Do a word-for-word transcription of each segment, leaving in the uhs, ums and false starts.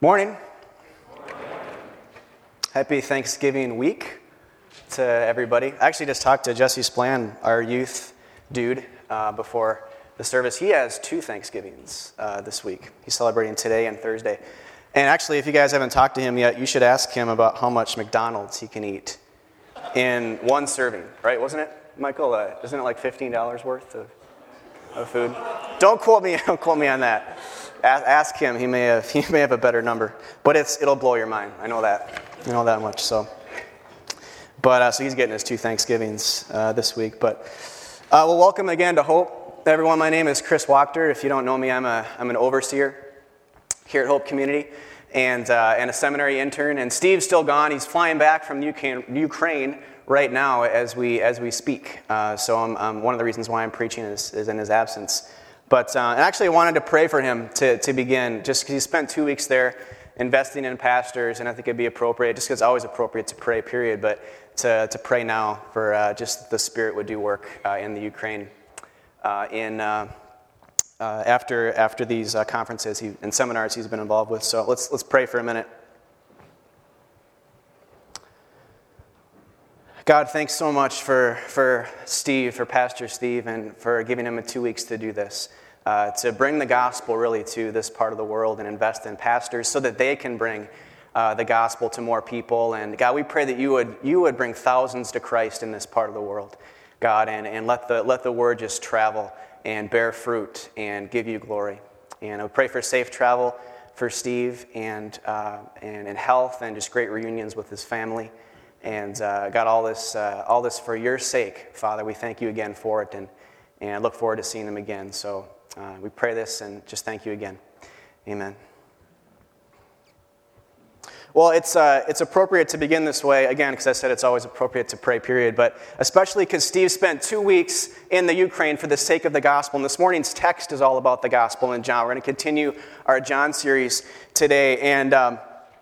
Morning. Happy Thanksgiving week to everybody. I actually just talked to Jesse Splan, our youth dude, uh, before the service. He has two Thanksgivings uh, this week. He's celebrating today and Thursday. And actually, if you guys haven't talked to him yet, you should ask him about how much McDonald's he can eat in one serving, right? Wasn't it, Michael? Uh, isn't it like fifteen dollars worth of, of food? Don't quote me. Don't quote me on that. Ask him. He may have. He may have a better number, but it's it'll blow your mind. I know that. I know that much. So, but uh, so he's getting his two Thanksgivings uh, this week. But uh, well, welcome again to Hope, everyone. My name is Chris Wachter. If you don't know me, I'm a I'm an overseer here at Hope Community, and uh, and a seminary intern. And Steve's still gone. He's flying back from Ukraine, Ukraine right now as we as we speak. Uh, so I'm, um, one of the reasons why I'm preaching is, is in his absence. But uh, and actually, I wanted to pray for him to, to begin, just because he spent two weeks there investing in pastors, and I think it'd be appropriate, just because it's always appropriate to pray, period, but to, to pray now for uh, just the Spirit would do work uh, in the Ukraine uh, in uh, uh, after after these uh, conferences he, and seminars he's been involved with. So let's let's pray for a minute. God, thanks so much for, for Steve, for Pastor Steve, and for giving him two weeks to do this, uh, to bring the gospel really to this part of the world and invest in pastors so that they can bring uh, the gospel to more people. And God, we pray that you would you would bring thousands to Christ in this part of the world, God, and, and let the let the word just travel and bear fruit and give you glory. And I pray for safe travel for Steve and uh, and, and health and just great reunions with his family. And uh, got all this, uh, all this for your sake, Father. We thank you again for it, and and look forward to seeing them again. So uh, we pray this, and just thank you again. Amen. Well, it's uh, it's appropriate to begin this way again, because I said it's always appropriate to pray. Period. But especially because Steve spent two weeks in the Ukraine for the sake of the gospel, and this morning's text is all about the gospel in John. We're going to continue our John series today, and. Um,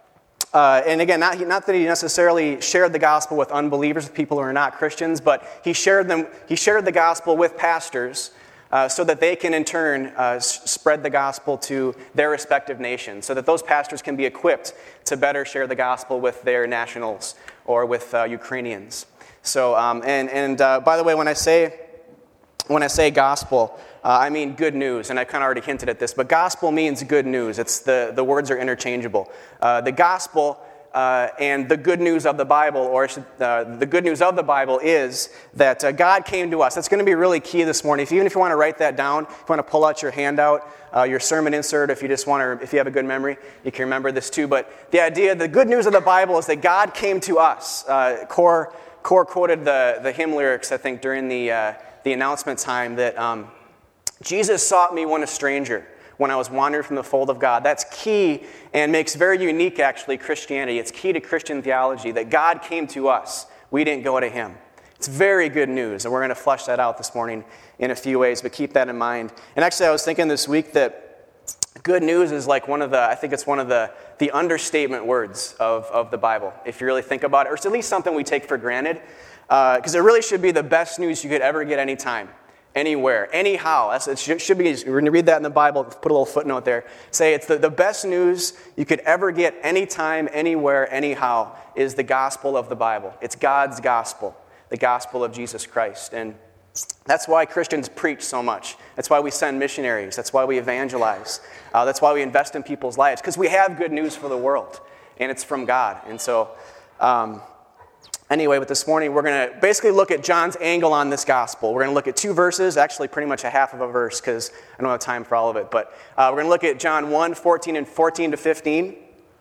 Uh, and again, not, not that he necessarily shared the gospel with unbelievers, with people who are not Christians, but he shared them. He shared the gospel with pastors uh, so that they can in turn uh, s- spread the gospel to their respective nations, so that those pastors can be equipped to better share the gospel with their nationals or with uh, Ukrainians. So, um, and and uh, by the way, when I say when I say gospel, Uh, I mean good news, and I kind of already hinted at this, but gospel means good news. It's the, the words are interchangeable. Uh, the gospel uh, and the good news of the Bible, or uh, the good news of the Bible is that uh, God came to us. That's going to be really key this morning. If, even if you want to write that down, if you want to pull out your handout, uh, your sermon insert, if you just want to, if you have a good memory, you can remember this too. But the idea, the good news of the Bible is that God came to us. Uh, Core, Core quoted the, the hymn lyrics, I think, during the, uh, the announcement time that... Um, Jesus sought me when a stranger, when I was wandering from the fold of God. That's key and makes very unique, actually, Christianity. It's key to Christian theology that God came to us. We didn't go to him. It's very good news, and we're going to flesh that out this morning in a few ways, but keep that in mind. And actually, I was thinking this week that good news is like one of the, I think it's one of the, the understatement words of, of the Bible, if you really think about it, or it's at least something we take for granted, because uh, it really should be the best news you could ever get anytime. Anywhere, anyhow. That's, it should, should be. We're going to read that in the Bible. Put a little footnote there. Say it's the, the best news you could ever get anytime, anywhere, anyhow is the gospel of the Bible. It's God's gospel, the gospel of Jesus Christ. And that's why Christians preach so much. That's why we send missionaries. That's why we evangelize. Uh, that's why we invest in people's lives, because we have good news for the world, and it's from God. And so... Um, Anyway, but this morning we're going to basically look at John's angle on this gospel. We're going to look at two verses, actually pretty much a half of a verse because I don't have time for all of it. But uh, we're going to look at John one, fourteen and fourteen to fifteen.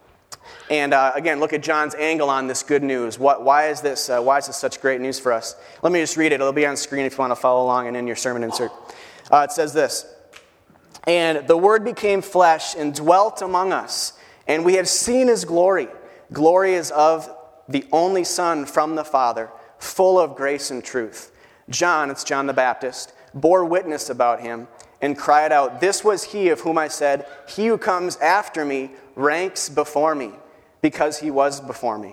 And uh, again, look at John's angle on this good news. What, why is this? Uh, why is this such great news for us? Let me just read it. It'll be on screen if you want to follow along and in your sermon insert. Uh, it says this: "And the Word became flesh and dwelt among us, and we have seen his glory. Glory is of the only Son from the Father, full of grace and truth. John," it's John the Baptist, "bore witness about him and cried out, 'This was he of whom I said, he who comes after me ranks before me, because he was before me.'"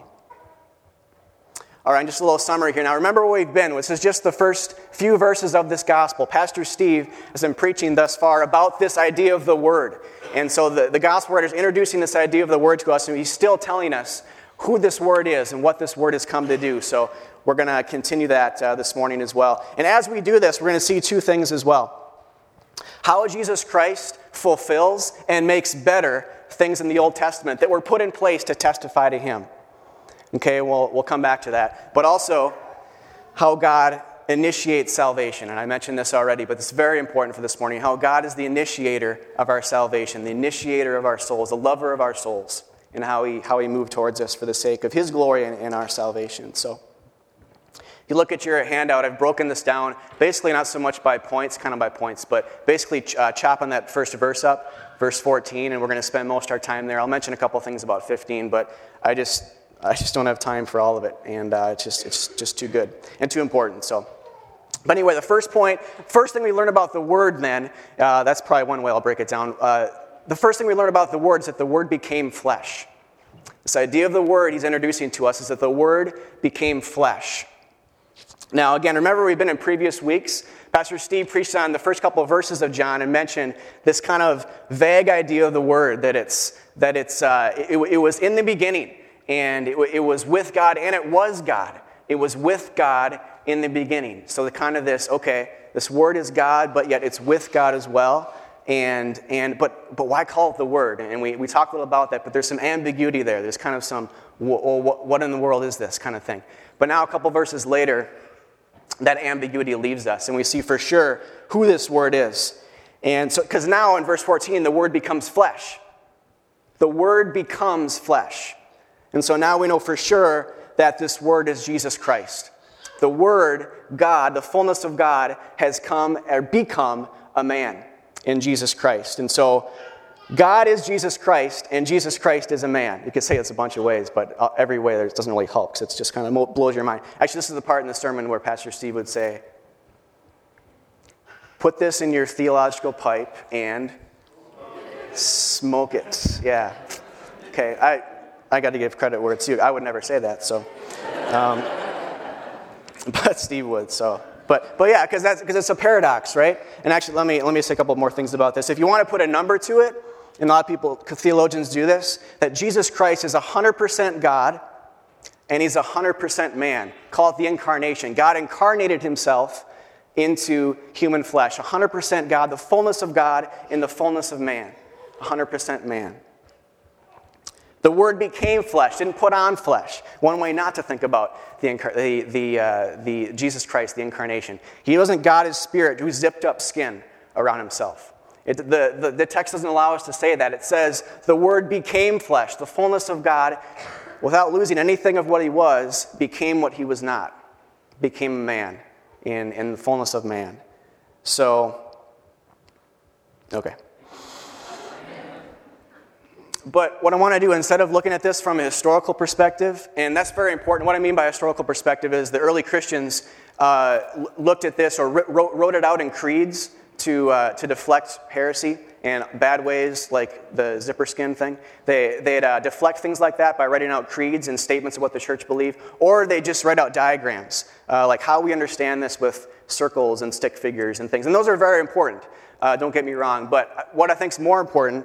All right, just a little summary here. Now, remember where we've been. This is just the first few verses of this gospel. Pastor Steve has been preaching thus far about this idea of the Word And so the, the gospel writer is introducing this idea of the word to us, and he's still telling us who this word is and what this word has come to do. So we're going to continue that uh, this morning as well. And as we do this, we're going to see two things as well. How Jesus Christ fulfills and makes better things in the Old Testament that were put in place to testify to him. Okay, we'll, we'll come back to that. But also, how God initiates salvation. And I mentioned this already, but it's very important for this morning. How God is the initiator of our salvation, the initiator of our souls, the lover of our souls, and how he, how he moved towards us for the sake of his glory and, and our salvation. So, if you look at your handout, I've broken this down, basically not so much by points, kind of by points, but basically uh, chopping that first verse up, verse fourteen, and we're going to spend most of our time there. I'll mention a couple things about fifteen, but I just I just don't have time for all of it, and uh, it's just it's just too good and too important. So, but anyway, the first point, first thing we learn about the word then, uh, that's probably one way I'll break it down. Uh, the first thing we learn about the word is that the word became flesh. This idea of the word he's introducing to us is that the word became flesh. Now, again, remember we've been in previous weeks. Pastor Steve preached on the first couple of verses of John and mentioned this kind of vague idea of the word, that it's that it's uh, it, it was in the beginning, and it, it was with God, and it was God. It was with God in the beginning. So the kind of this, okay, this word is God, but yet it's with God as well. And and but but why call it the word? And we, we talked a little about that, but there's some ambiguity there. There's kind of some, well, what in the world is this kind of thing? But now a couple verses later, that ambiguity leaves us, and we see for sure who this word is. And so, because now in verse fourteen, the word becomes flesh. The word becomes flesh. And so now we know for sure that this word is Jesus Christ. The word, God, the fullness of God, has come or become a man in Jesus Christ. And so God is Jesus Christ, and Jesus Christ is a man. You could say it's a bunch of ways, but every way there doesn't really help, because it's just kind of blows your mind. Actually, this is the part in the sermon where Pastor Steve would say, put this in your theological pipe and smoke it. Yeah. Okay, I I got to give credit where it's due. I would never say that, so. Um, but Steve would, so. But but yeah, because that's because it's a paradox, right? And actually, let me let me say a couple more things about this. If you want to put a number to it, and a lot of people, theologians do this, that Jesus Christ is one hundred percent God, and he's one hundred percent man. Call it the incarnation. God incarnated himself into human flesh. one hundred percent God, the fullness of God in the fullness of man. one hundred percent man. The word became flesh, didn't put on flesh. One way not to think about the the the, uh, the Jesus Christ, the incarnation. He wasn't God as spirit who zipped up skin around himself. It, the, the, the text doesn't allow us to say that. It says the word became flesh. The fullness of God, without losing anything of what he was, became what he was not. Became a man in, in the fullness of man. So, okay. But what I want to do, instead of looking at this from a historical perspective, and that's very important. What I mean by historical perspective is the early Christians uh, looked at this or wrote, wrote it out in creeds to uh, to deflect heresy and bad ways, like the zipper skin thing. They, they'd uh, deflect things like that by writing out creeds and statements of what the church believed, or they just write out diagrams, uh, like how we understand this with circles and stick figures and things. And those are very important, uh, don't get me wrong. But what I think is more important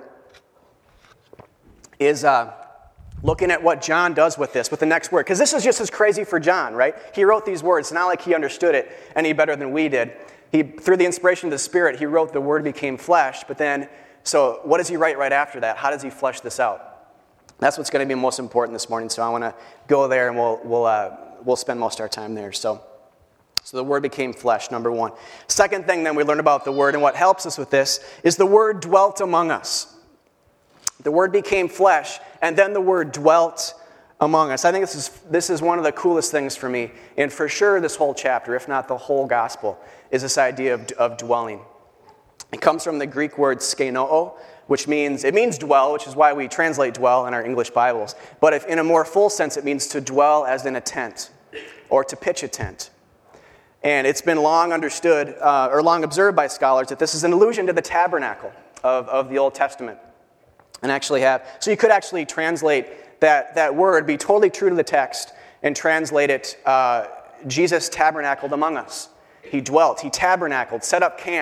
is uh, looking at what John does with this, with the next word. Because this is just as crazy for John, right? He wrote these words. It's not like he understood it any better than we did. He, through the inspiration of the Spirit, he wrote the word became flesh. But then, so what does he write right after that? How does he flesh this out? That's what's going to be most important this morning. So I want to go there, and we'll we'll uh, we'll spend most of our time there. So, so the word became flesh, number one. Second thing then we learn about the word, and what helps us with this, is the word dwelt among us. The word became flesh, and then the word dwelt among us. I think this is this is one of the coolest things for me, and for sure this whole chapter, if not the whole gospel, is this idea of, of dwelling. It comes from the Greek word skenoo, which means, it means dwell, which is why we translate dwell in our English Bibles. But if in a more full sense, it means to dwell as in a tent, or to pitch a tent. And it's been long understood, uh, or long observed by scholars, that this is an allusion to the tabernacle of, of the Old Testament. And actually have, so you could actually translate that, that word, be totally true to the text, and translate it, uh, Jesus tabernacled among us. He dwelt, he tabernacled, set up camp,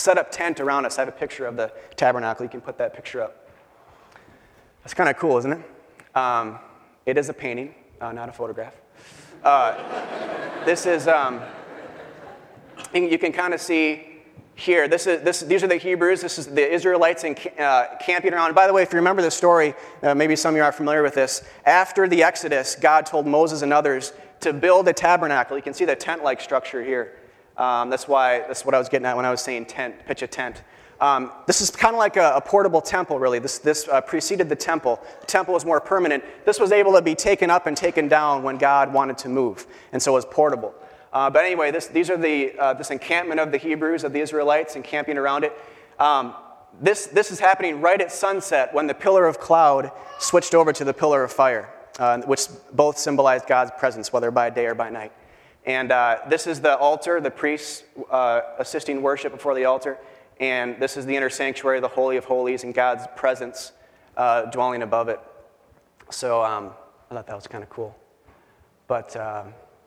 set up tent around us. I have a picture of the tabernacle. You can put that picture up. That's kind of cool, isn't it? Um, it is a painting, uh, not a photograph. Uh, this is, um, you can kind of see here, this is, this, these are the Hebrews, this is the Israelites in, uh, camping around. By the way, if you remember the story, uh, maybe some of you are familiar with this, after the Exodus, God told Moses and others to build a tabernacle. You can see the tent-like structure here. Um, that's why, that's what I was getting at when I was saying tent, pitch a tent. Um, this is kind of like a, a portable temple, really. This, this uh, preceded the temple. The temple was more permanent. This was able to be taken up and taken down when God wanted to move, and so it was portable. Uh, but anyway, this, these are the uh, this encampment of the Hebrews, of the Israelites, encamping around it. Um, this, this is happening right at sunset when the pillar of cloud switched over to the pillar of fire, uh, which both symbolized God's presence, whether by day or by night. And uh, this is the altar, the priests uh, assisting worship before the altar. And this is the inner sanctuary, the Holy of Holies, and God's presence uh, dwelling above it. So um, I thought that was kind of cool. But... Uh,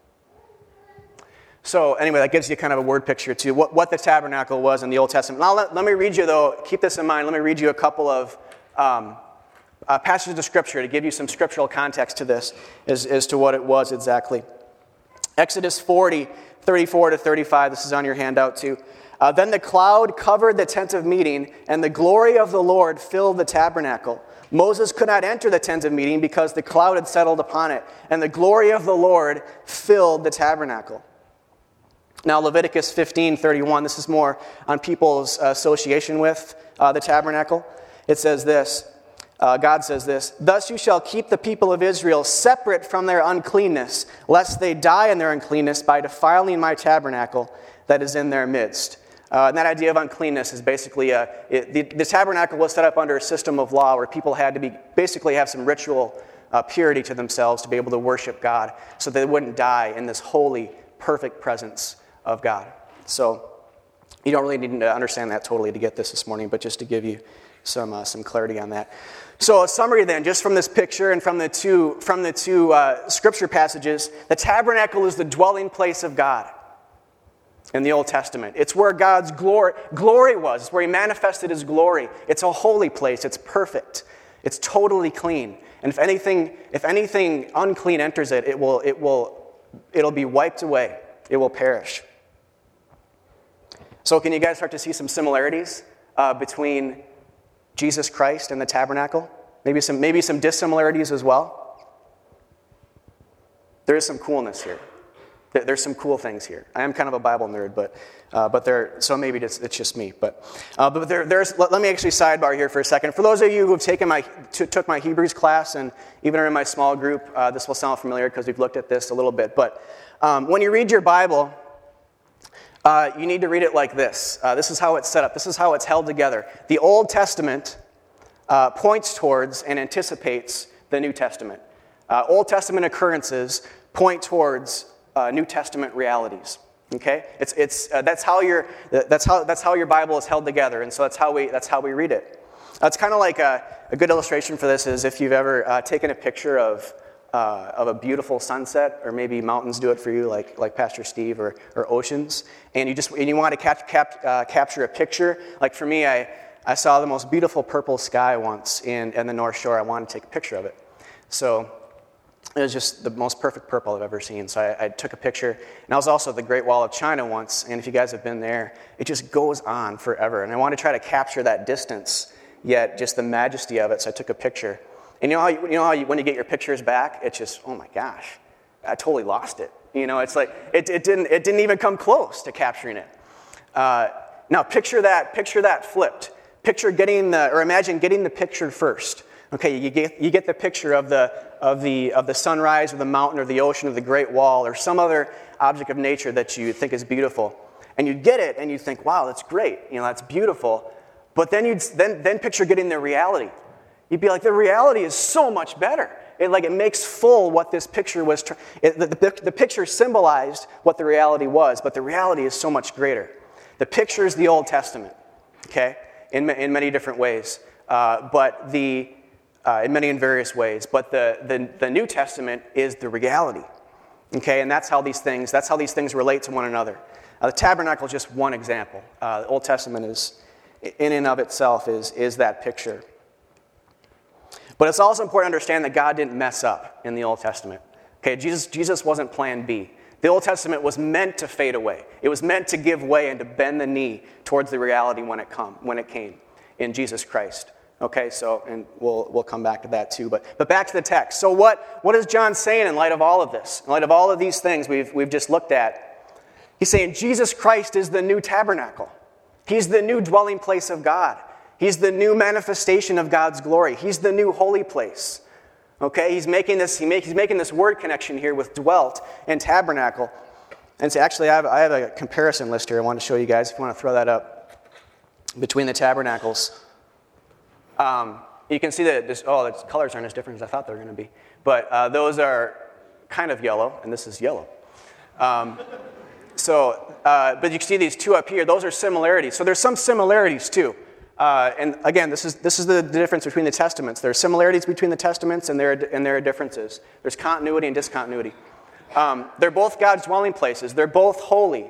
So anyway, that gives you kind of a word picture to what, what the tabernacle was in the Old Testament. Now let, let me read you, though, keep this in mind, let me read you a couple of um, uh, passages of Scripture to give you some scriptural context to this as, as to what it was exactly. Exodus forty, thirty-four to thirty-five, this is on your handout too. Uh, then the cloud covered the tent of meeting, and the glory of the Lord filled the tabernacle. Moses could not enter the tent of meeting because the cloud had settled upon it, and the glory of the Lord filled the tabernacle. Now, Leviticus fifteen thirty-one, this is more on people's association with uh, the tabernacle. It says this, uh, God says this, "Thus you shall keep the people of Israel separate from their uncleanness, lest they die in their uncleanness by defiling my tabernacle that is in their midst." Uh, and that idea of uncleanness is basically, a, it, the, the tabernacle was set up under a system of law where people had to be basically have some ritual uh, purity to themselves to be able to worship God so they wouldn't die in this holy, perfect presence of God. So you don't really need to understand that totally to get this this morning, but just to give you some uh, some clarity on that. So a summary then, just from this picture and from the two from the two uh, scripture passages, the tabernacle is the dwelling place of God in the Old Testament. It's where God's glory glory was. It's where He manifested His glory. It's a holy place. It's perfect. It's totally clean. And if anything if anything unclean enters it, it will it will it'll be wiped away. It will perish. So can you guys start to see some similarities uh, between Jesus Christ and the tabernacle? Maybe some maybe some dissimilarities as well? There is some coolness here. There's some cool things here. I am kind of a Bible nerd, but uh, but there so maybe it's, it's just me. But uh, but there there's let, let me actually sidebar here for a second. For those of you who have taken my t- took my Hebrews class and even are in my small group, uh, this will sound familiar because we've looked at this a little bit. But um, when you read your Bible, Uh, you need to read it like this. Uh, this is how it's set up. This is how it's held together. The Old Testament uh, points towards and anticipates the New Testament. Uh, Old Testament occurrences point towards uh, New Testament realities. Okay, it's it's uh, that's how your that's how that's how your Bible is held together, and so that's how we that's how we read it. Uh, it's kind of like a, a good illustration for this is if you've ever uh, taken a picture of. Uh, of a beautiful sunset, or maybe mountains do it for you, like like Pastor Steve, or or oceans, and you just and you want to cap, cap, uh, capture a picture. Like for me, I I saw the most beautiful purple sky once in in the North Shore. I wanted to take a picture of it, so it was just the most perfect purple I've ever seen. So I, I took a picture, and I was also at the Great Wall of China once. And if you guys have been there, it just goes on forever. And I want to try to capture that distance, yet just the majesty of it. So I took a picture. And you know how you, you know how you, when you get your pictures back, it's just, oh my gosh, I totally lost it. You know, it's like it, it didn't it didn't even come close to capturing it. Uh, now picture that picture that flipped. Picture getting the or imagine getting the picture first. Okay, you get you get the picture of the of the of the sunrise or the mountain or the ocean or the Great Wall or some other object of nature that you think is beautiful, and you get it and you think, wow, that's great. You know, that's beautiful. But then you then then picture getting the reality. You'd be like, the reality is so much better. It like it makes full what this picture was. Tr- it, the, the, the picture symbolized what the reality was, but the reality is so much greater. The picture is the Old Testament, okay, in in many different ways, uh, but the uh, in many and various ways. But the, the the New Testament is the reality, okay, and that's how these things that's how these things relate to one another. Uh, the tabernacle is just one example. Uh, the Old Testament is, in and of itself, is, is that picture. But it's also important to understand that God didn't mess up in the Old Testament. Okay, Jesus, Jesus wasn't plan B. The Old Testament was meant to fade away. It was meant to give way and to bend the knee towards the reality when it come, when it came in Jesus Christ. Okay, so, and we'll we'll come back to that too. But but back to the text. So what, what is John saying in light of all of this? In light of all of these things we've we've just looked at? He's saying Jesus Christ is the new tabernacle. He's the new dwelling place of God. He's the new manifestation of God's glory. He's the new holy place. Okay, he's making this he make, he's making this word connection here with dwelt and tabernacle. And so actually I have, I have a comparison list here I want to show you guys if you want to throw that up between the tabernacles. Um, you can see that this, oh, the colors aren't as different as I thought they were going to be. But uh, those are kind of yellow, and this is yellow. Um, so, uh, but you can see these two up here. Those are similarities. So there's some similarities too. Uh, and again, this is this is the, the difference between the testaments. There are similarities between the testaments, and there are, and there are differences. There's continuity and discontinuity. Um, they're both God's dwelling places. They're both holy.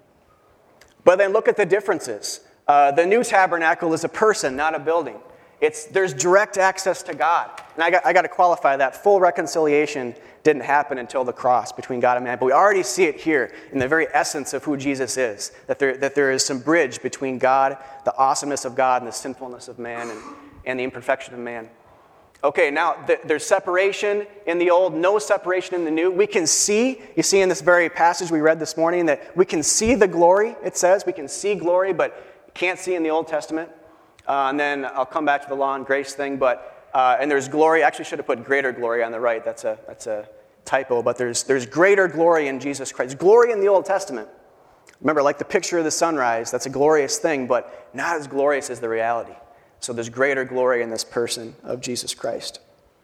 But then look at the differences. Uh, the new tabernacle is a person, not a building. It's, there's direct access to God. And I got, I got to qualify that. Full reconciliation didn't happen until the cross between God and man. But we already see it here in the very essence of who Jesus is, that there, that there is some bridge between God, the awesomeness of God, and the sinfulness of man, and, and the imperfection of man. Okay, now th- there's separation in the old, no separation in the new. We can see, you see in this very passage we read this morning, that we can see the glory, it says. We can see glory, but can't see in the Old Testament. Uh, and then I'll come back to the law and grace thing, but uh, and there's glory. I actually should have put greater glory on the right. That's a that's a typo, but there's there's greater glory in Jesus Christ. Glory in the Old Testament. Remember, like the picture of the sunrise, that's a glorious thing, but not as glorious as the reality. So there's greater glory in this person of Jesus Christ.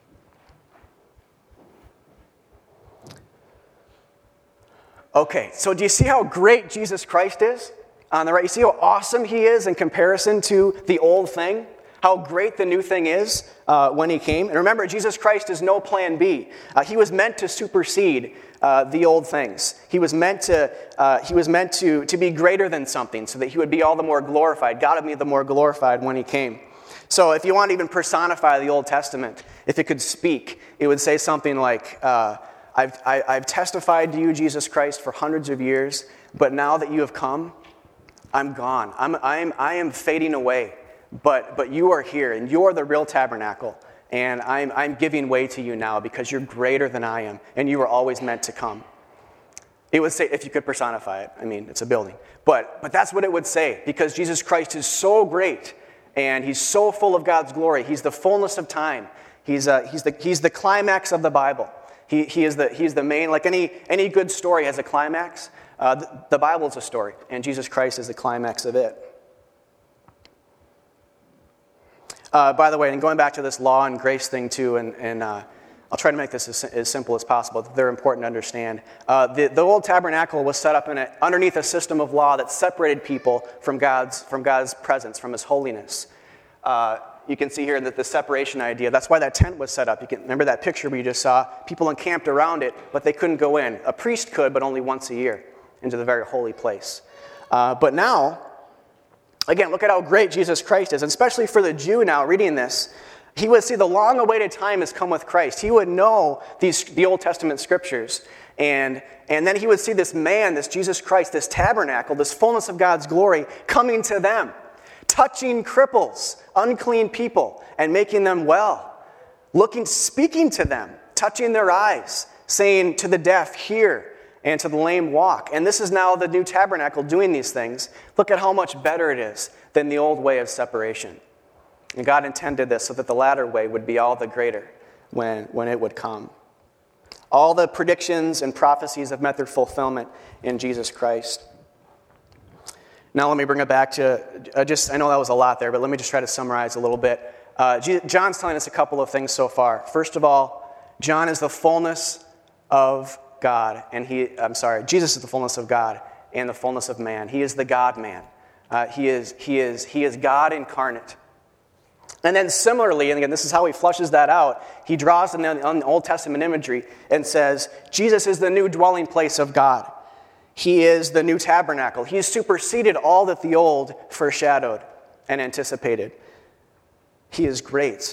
Okay, so do you see how great Jesus Christ is? On the right, you see how awesome he is in comparison to the old thing? How great the new thing is uh, when he came? And remember, Jesus Christ is no plan B. Uh, he was meant to supersede uh, the old things. He was meant to uh, he was meant to, to be greater than something so that he would be all the more glorified. God would be the more glorified when he came. So if you want to even personify the Old Testament, if it could speak, it would say something like, uh, I've, I, I've testified to you, Jesus Christ, for hundreds of years, but now that you have come, I'm gone. I'm, I'm, I am fading away, but, but you are here, and you're the real tabernacle, and I'm, I'm giving way to you now because you're greater than I am, and you were always meant to come. It would say, if you could personify it, I mean, it's a building, but, but that's what it would say, because Jesus Christ is so great, and he's so full of God's glory. He's the fullness of time. He's, uh, he's, the, he's the climax of the Bible. He, he is the, he's the main, like any, any good story has a climax. Uh, the, the Bible is a story, and Jesus Christ is the climax of it. Uh, by the way, and going back to this law and grace thing too, and, and uh, I'll try to make this as, as simple as possible. They're important to understand. Uh, the, the old tabernacle was set up in a, underneath a system of law that separated people from God's, from God's presence, from his holiness. Uh, you can see here that the separation idea, that's why that tent was set up. You can remember that picture we just saw? People encamped around it, but they couldn't go in. A priest could, but only once a year into the very holy place. Uh, but now, again, look at how great Jesus Christ is, and especially for the Jew now reading this. He would see the long-awaited time has come with Christ. He would know these the Old Testament scriptures, and, and then he would see this man, this Jesus Christ, this tabernacle, this fullness of God's glory coming to them, touching cripples, unclean people, and making them well, looking, speaking to them, touching their eyes, saying to the deaf, hear, and to the lame walk. And this is now the new tabernacle doing these things. Look at how much better it is than the old way of separation. And God intended this so that the latter way would be all the greater when, when it would come. All the predictions and prophecies have met their fulfillment in Jesus Christ. Now let me bring it back to, uh, just I know that was a lot there, but let me just try to summarize a little bit. Uh, John's telling us a couple of things so far. First of all, John is the fullness of God, and he, I'm sorry, Jesus is the fullness of God and the fullness of man. He is the God-man. Uh, he is, he is, he is God incarnate. And then similarly, and again, this is how he flushes that out, he draws on the Old Testament imagery and says, Jesus is the new dwelling place of God. He is the new tabernacle. He's superseded all that the old foreshadowed and anticipated. He is great.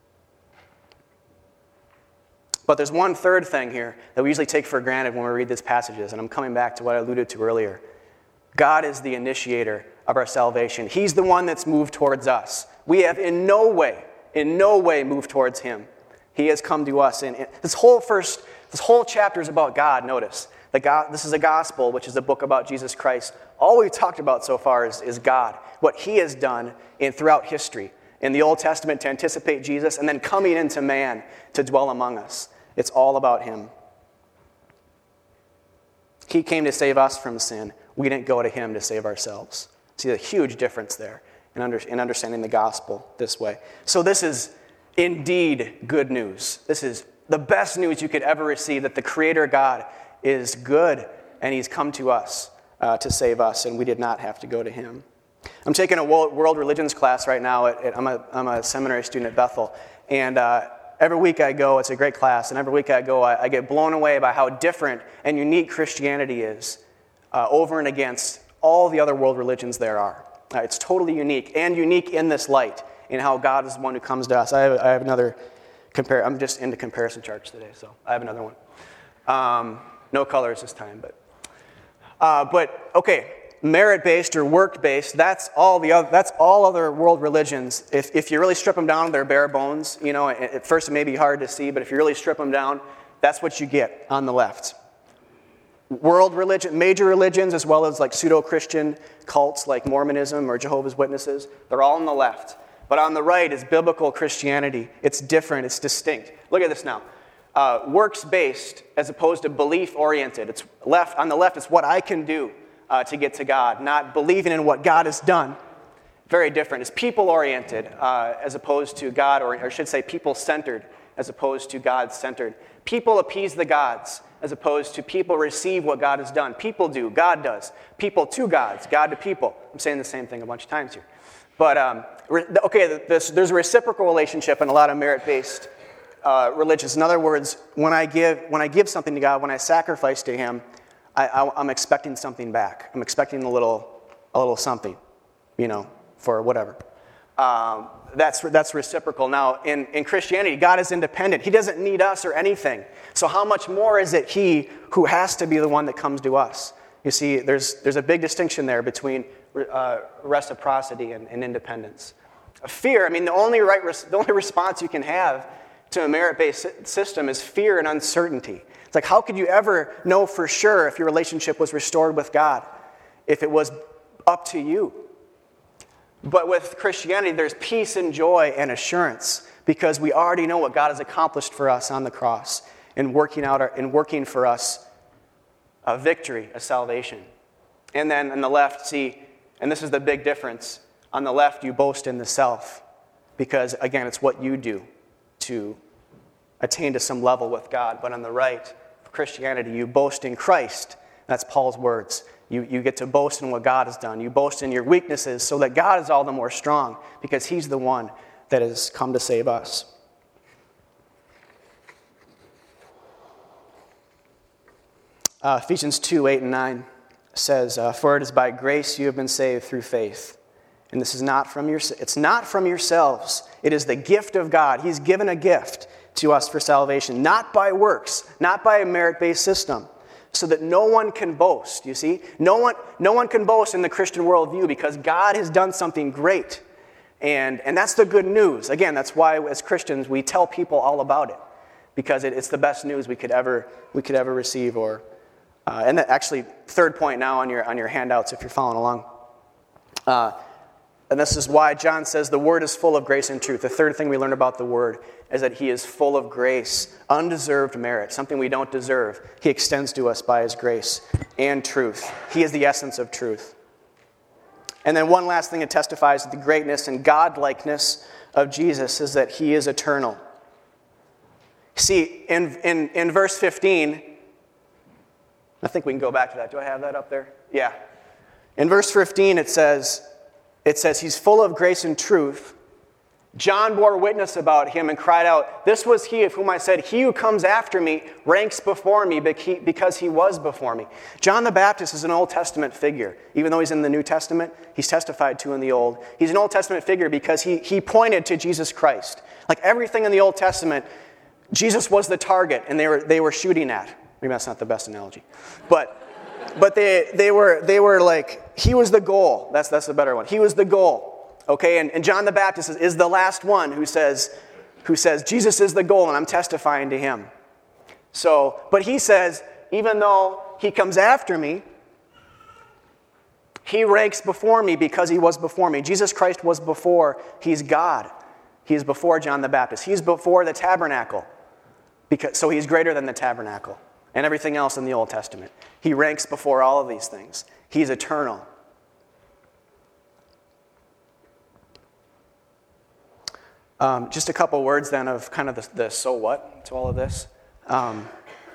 But there's one third thing here that we usually take for granted when we read these passages, and I'm coming back to what I alluded to earlier. God is the initiator of our salvation. He's the one that's moved towards us. We have in no way, in no way moved towards him. He has come to us. And this whole first, this whole chapter is about God, notice. The God, this is a gospel, which is a book about Jesus Christ. All we've talked about so far is, is God, what he has done in throughout history. In the Old Testament to anticipate Jesus, and then coming into man to dwell among us. It's all about him. He came to save us from sin. We didn't go to him to save ourselves. See the huge difference there in, under, in understanding the gospel this way. So this is indeed good news. This is the best news you could ever receive, that the Creator God is good, and he's come to us uh, to save us, and we did not have to go to him. I'm taking a world religions class right now. At, at, I'm, a, I'm a seminary student at Bethel, and uh, every week I go, it's a great class, and every week I go, I, I get blown away by how different and unique Christianity is uh, over and against all the other world religions there are. Uh, it's totally unique, and unique in this light, in how God is the one who comes to us. I have, I have another, compare. I'm just into comparison charts today, so I have another one. Um, no colors this time, but, uh, but okay. Merit-based or work-based, that's all the other, that's all other world religions. If if you really strip them down to their bare bones, you know, at first it may be hard to see, but if you really strip them down, that's what you get on the left. World religion, major religions, as well as like pseudo-Christian cults like Mormonism or Jehovah's Witnesses, they're all on the left. But on the right is biblical Christianity. It's different, it's distinct. Look at this now. Uh, works-based as opposed to belief-oriented. It's left on the left, it's what I can do Uh, to get to God, not believing in what God has done. Very different. It's people-oriented uh, as opposed to God, or, or I should say people-centered as opposed to God-centered. People appease the gods as opposed to people receive what God has done. People do, God does. People to gods, God to people. I'm saying the same thing a bunch of times here. But, um, okay, this, there's a reciprocal relationship in a lot of merit-based uh, religions. In other words, when I give when I give something to God, when I sacrifice to him, I, I, I'm expecting something back. I'm expecting a little, a little something, you know, for whatever. Um, that's that's reciprocal. Now, in, in Christianity, God is independent. He doesn't need us or anything. So how much more is it he who has to be the one that comes to us? You see, there's there's a big distinction there between uh, reciprocity and, and independence. Fear. I mean, the only right res- the only response you can have to a merit-based system is fear and uncertainty. It's like, how could you ever know for sure if your relationship was restored with God, if it was up to you? But with Christianity, there's peace and joy and assurance because we already know what God has accomplished for us on the cross and working out our, and working for us a victory, a salvation. And then on the left, see, and this is the big difference. On the left, you boast in the self because, again, it's what you do to attain to some level with God. But on the right, for Christianity, you boast in Christ. That's Paul's words. You, you get to boast in what God has done. You boast in your weaknesses so that God is all the more strong because he's the one that has come to save us. Uh, Ephesians two, eight and nine says, uh, "For it is by grace you have been saved through faith. And this is not from your, it's not from yourselves. It is the gift of God." He's given a gift to us for salvation, not by works, not by a merit-based system, so that no one can boast, you see? No one, no one can boast in the Christian worldview because God has done something great. And, and that's the good news. Again, that's why as Christians we tell people all about it, because it, it's the best news we could ever, we could ever receive. Or, uh, and that actually, third point now on your, on your handouts if you're following along. Uh, And this is why John says the Word is full of grace and truth. The third thing we learn about the Word is that he is full of grace, undeserved merit, something we don't deserve. He extends to us by his grace and truth. He is the essence of truth. And then one last thing that testifies to the greatness and godlikeness of Jesus is that he is eternal. See, in, in, in verse fifteen, I think we can go back to that. Do I have that up there? Yeah. In verse fifteen it says, It says he's full of grace and truth. John bore witness about him and cried out, "This was he of whom I said, 'He who comes after me ranks before me because he was before me.'" John the Baptist is an Old Testament figure. Even though he's in the New Testament, he's testified to in the Old. He's an Old Testament figure because he, he pointed to Jesus Christ. Like everything in the Old Testament, Jesus was the target and they were, they were shooting at. Maybe that's not the best analogy. But, but they, they, were, they were like, he was the goal. That's, that's a better one. He was the goal. Okay, and, and John the Baptist is, is the last one who says, who says, Jesus is the goal and I'm testifying to him. So, but he says, even though he comes after me, he ranks before me because he was before me. Jesus Christ was before. He's God. He is before John the Baptist. He's before the tabernacle. Because, so he's greater than the tabernacle and everything else in the Old Testament. He ranks before all of these things. He's eternal. Um, just a couple words then of kind of the, the so what to all of this. Um,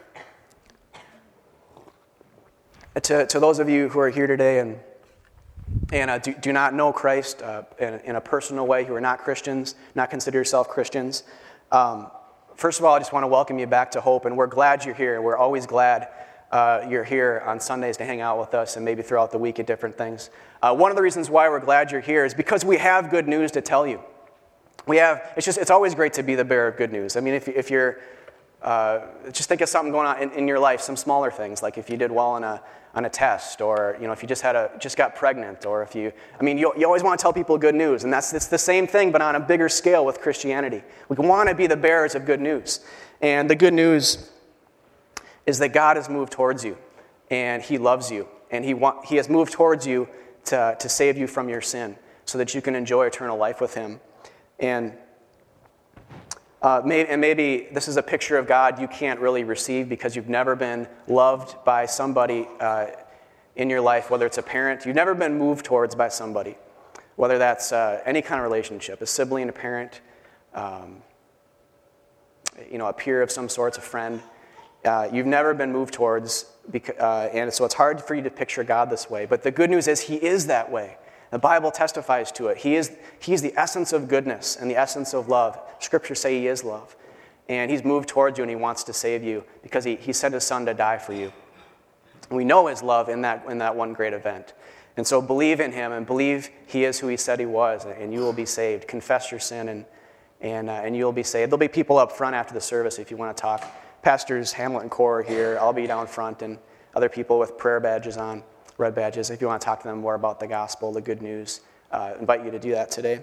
to, to those of you who are here today and, and uh, do, do not know Christ uh, in, in a personal way, who are not Christians, not consider yourself Christians, um, first of all, I just want to welcome you back to Hope, and we're glad you're here. We're always glad uh, you're here on Sundays to hang out with us and maybe throughout the week at different things. Uh, one of the reasons why we're glad you're here is because we have good news to tell you. We have, it's just, it's always great to be the bearer of good news. I mean, if, if you're, uh, just think of something going on in, in your life, some smaller things, like if you did well on a, on a test, or, you know, if you just had a, just got pregnant, or if you, I mean, you, you always want to tell people good news, and that's, it's the same thing, but on a bigger scale with Christianity. We want to be the bearers of good news. And the good news is that God has moved towards you, and he loves you, and he want, he has moved towards you to, to save you from your sin, so that you can enjoy eternal life with him. And, uh, may, and maybe this is a picture of God you can't really receive because you've never been loved by somebody uh, in your life, whether it's a parent. You've never been moved towards by somebody, whether that's uh, any kind of relationship, a sibling, a parent, um, you know, a peer of some sorts, a friend. Uh, you've never been moved towards, because, uh, and so it's hard for you to picture God this way. But the good news is he is that way. The Bible testifies to it. He is, he is the essence of goodness and the essence of love. Scriptures say he is love. And he's moved towards you and he wants to save you because he, he sent his son to die for you. And we know his love in that, in that one great event. And so believe in him and believe he is who he said he was, and you will be saved. Confess your sin and, and, uh, and you'll be saved. There'll be people up front after the service if you want to talk. Pastors Hamlet and Core are here. I'll be down front, and other people with prayer badges on. Red badges, if you want to talk to them more about the gospel, the good news, uh, invite you to do that today.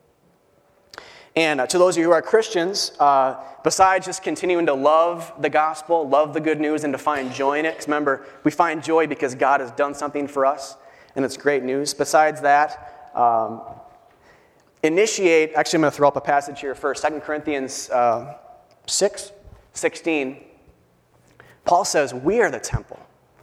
And uh, to those of you who are Christians, uh, besides just continuing to love the gospel, love the good news, and to find joy in it, because remember, we find joy because God has done something for us, and it's great news. Besides that, um, initiate, actually I'm going to throw up a passage here first, Second Corinthians uh, six, sixteen. Paul says, we are the temple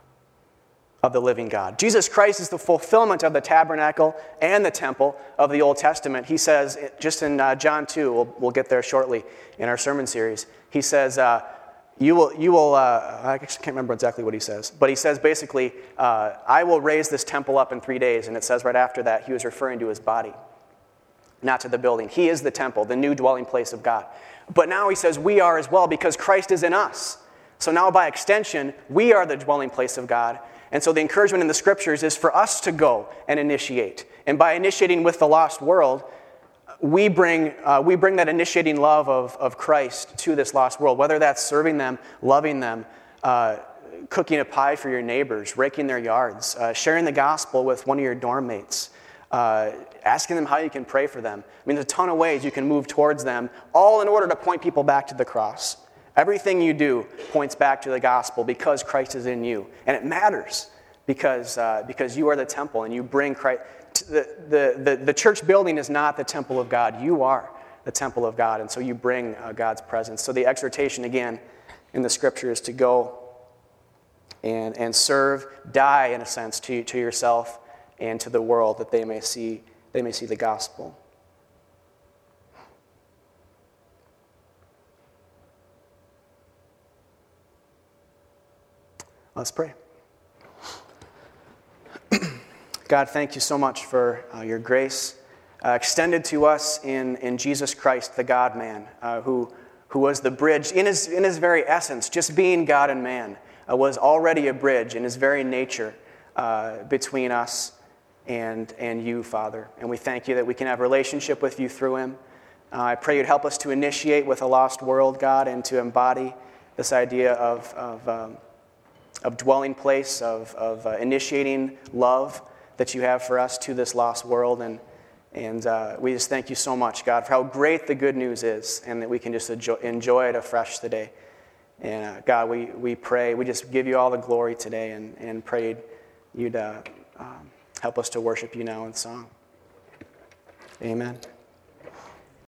of the living God. Jesus Christ is the fulfillment of the tabernacle and the temple of the Old Testament. He says, just in uh, John two, we'll, we'll get there shortly in our sermon series, he says, uh, you will, you will uh, I actually can't remember exactly what he says, but he says basically, uh, I will raise this temple up in three days, and it says right after that, he was referring to his body, not to the building. He is the temple, the new dwelling place of God. But now he says we are as well because Christ is in us. So now by extension, we are the dwelling place of God. And so the encouragement in the scriptures is for us to go and initiate. And by initiating with the lost world, we bring uh, we bring that initiating love of, of Christ to this lost world, whether that's serving them, loving them, uh, cooking a pie for your neighbors, raking their yards, uh, sharing the gospel with one of your dorm mates, uh, asking them how you can pray for them. I mean, there's a ton of ways you can move towards them, all in order to point people back to the cross. Everything you do points back to the gospel because Christ is in you. And it matters because, uh, because you are the temple and you bring Christ. The, the, the, the church building is not the temple of God. You are the temple of God, and so you bring uh, God's presence. So the exhortation, again, in the scripture is to go and, and serve, die, in a sense, to, to yourself and to the world that they may see, they may see the gospel. Let's pray. God, thank you so much for uh, your grace. uh, extended to us in, in Jesus Christ, the God-man, uh, who, who was the bridge. In his, in his very essence, just being God and man uh, was already a bridge in his very nature uh, between us and, and you, Father. And we thank you that we can have a relationship with you through him. Uh, I pray you'd help us to initiate with a lost world, God, and to embody this idea of, of, um, of dwelling place, of, of uh, initiating love that you have for us to this lost world. And, and uh, we just thank you so much, God, for how great the good news is and that we can just enjoy, enjoy it afresh today. And uh, God, we, we pray, we just give you all the glory today and, and pray you'd uh, um, help us to worship you now in song. Amen.